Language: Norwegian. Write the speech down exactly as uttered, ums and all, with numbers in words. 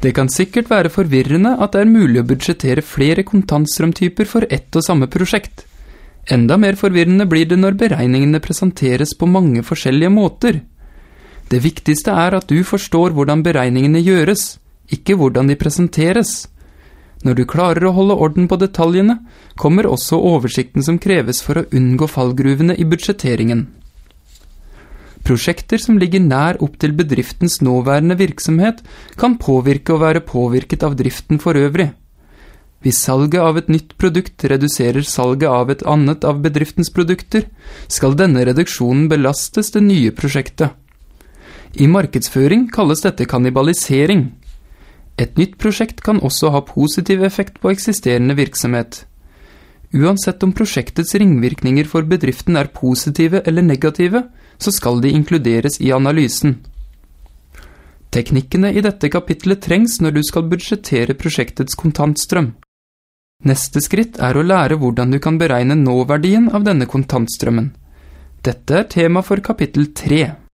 Det kan sikkert være forvirrende at det er mulig å budsjettere flere kontantstrømtyper for ett og samme prosjekt. Enda mer forvirrende blir det når beregningene presenteres på mange forskjellige måter. Det viktigste er at du forstår hvordan beregningene gjøres, ikke hvordan de presenteres. Når du klarer å holde orden på detaljene, kommer også oversikten som kreves for å unngå fallgruvene i budsjetteringen. Prosjekter som ligger nær opp til bedriftens nåværende virksomhet kan påvirke og være påvirket av driften for øvrig. Hvis salget av et nytt produkt reduserer salget av et annet av bedriftens produkter, skal denne reduksjonen belastes det nye prosjektet. I markedsføring kalles dette kannibalisering. Et nytt prosjekt kan også ha positiv effekt på eksisterende virksomhet. Uansett om prosjektets ringvirkninger for bedriften er positive eller negative, så skal de inkluderes i analysen. Teknikkene i dette kapitlet trengs når du skal budsjettere prosjektets kontantstrøm. Neste skritt er å lære hvordan du kan beregne nåverdien av denne kontantstrømmen. Dette er tema for kapittel tre.